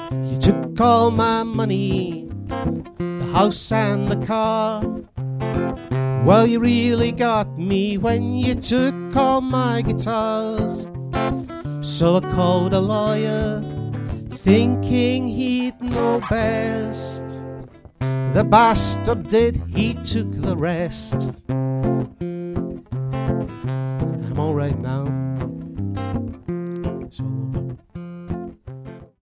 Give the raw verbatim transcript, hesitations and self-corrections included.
You took all my money, the house and the car. Well, you really got me when you took all my guitars. So I called a lawyer, thinking he'd know best. The bastard did, he took the rest.